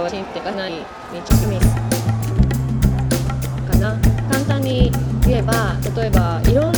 は進展がないに直面かな。簡単に言えば、例えばいろん